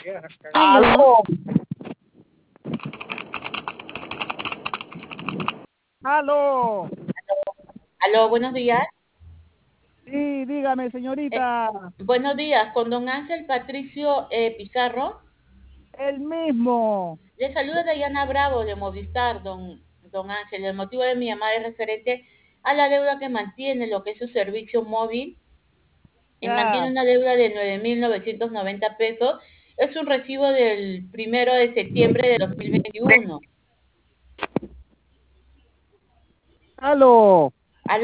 Aló. Aló. Aló. Aló, buenos días. Sí, dígame, Eh, señorita. buenos días, con don Ángel Patricio Pizarro. El mismo. Le saluda Dayana Bravo de Movistar, don Ángel. El motivo de mi llamada es referente a la deuda que mantiene lo que es su servicio móvil. Y Ya. mantiene una deuda de 9.990 pesos. Es un recibo del 1 de septiembre de 2021. Aló.